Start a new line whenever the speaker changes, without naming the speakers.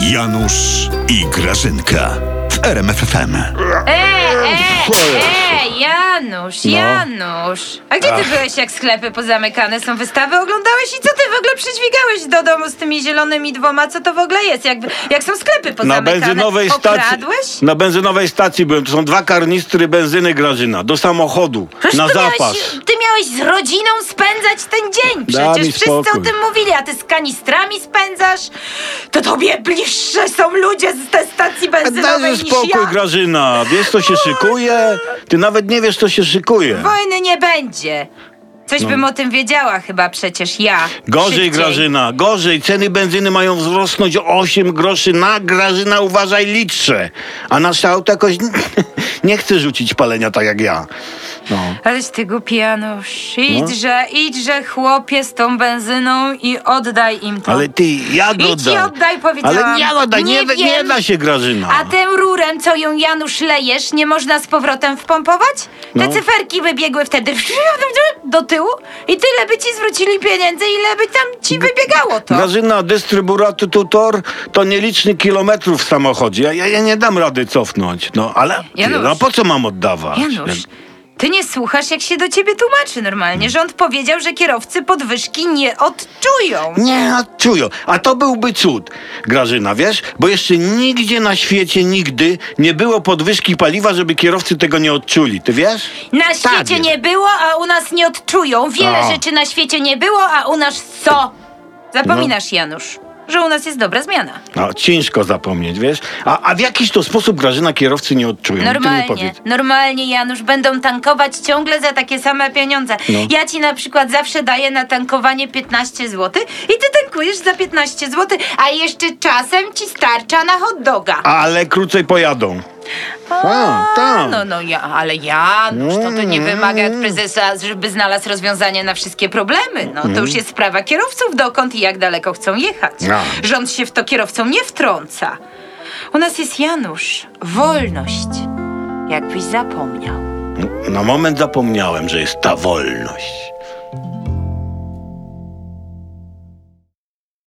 Janusz i Grażynka w RMF FM.
Janusz. A gdzie ty byłeś, jak sklepy pozamykane są, wystawy oglądałeś i co ty w ogóle przydźwigałeś do domu z tymi zielonymi dwoma? Co to w ogóle jest? Jak są sklepy pozamykane?
Na benzynowej stacji byłem. To są 2 karnistry benzyny, Grażyna. Do samochodu.
Przecież
na zapas.
Ty miałeś z rodziną spędzać ten dzień.
Daj mi
Przecież wszyscy
spokój.
o tym mówili, a ty z kanistrami spędzasz? To tobie bliższe są ludzie z tej stacji benzynowej
Daj
niż
spokój,
ja.
Grażyna. Wiesz, co się szykuje? Ty nawet nie wiesz, co się szykuje.
Wojny nie będzie. Coś bym o tym wiedziała chyba przecież ja.
Gorzej,
Szybciej.
Grażyna, gorzej. Ceny benzyny mają wzrosnąć o 8 groszy na, Grażyna, uważaj, litrze. A nasze auto jakoś nie chce rzucić palenia tak jak ja. No.
Aleś ty głupi, Janusz. Idźże chłopie z tą benzyną i oddaj im to.
Ale ty, jak
Idź
oddaj?
i oddaj, powiedziałam.
Ale nie oddaj, nie
wiem.
da się, Grażyna.
A tym rurem, co ją, Janusz, lejesz, nie można z powrotem wpompować? Te
No.
cyferki wybiegły wtedy do tyłu i tyle by ci zwrócili pieniędzy, ile by tam ci wybiegało to.
Grażyna, dystrybutor to nieliczny kilometrów w samochodzie. Ja nie dam rady cofnąć. No, ale
Janusz.
no, po co mam oddawać?
Janusz, ty nie słuchasz, jak się do ciebie tłumaczy normalnie. Rząd powiedział, że kierowcy podwyżki nie odczują.
Nie odczują. A to byłby cud, Grażyna, wiesz? Bo jeszcze nigdzie na świecie nigdy nie było podwyżki paliwa, żeby kierowcy tego nie odczuli. Ty wiesz?
Na
Tak
świecie
jest.
nie było, a u nas nie odczują. Wiele
O.
rzeczy na świecie nie było, a u nas co? Zapominasz, Janusz, że u nas jest dobra zmiana.
No, ciężko zapomnieć, wiesz? A w jakiś to sposób, Grażyna, kierowcy nie odczują? Ty mi powiedz.
Normalnie, Janusz, będą tankować ciągle za takie same pieniądze.
No.
Ja ci na przykład zawsze daję na tankowanie 15 zł i ty tankujesz za 15 zł, a jeszcze czasem ci starcza na hot doga.
Ale krócej pojadą. tak.
Ale Janusz, to nie wymaga od prezesa, żeby znalazł rozwiązanie na wszystkie problemy. No, to już jest sprawa kierowców, dokąd i jak daleko chcą jechać.
No.
Rząd się w to kierowcom nie wtrąca. U nas jest, Janusz, wolność. Jakbyś zapomniał.
Na moment zapomniałem, że jest ta wolność.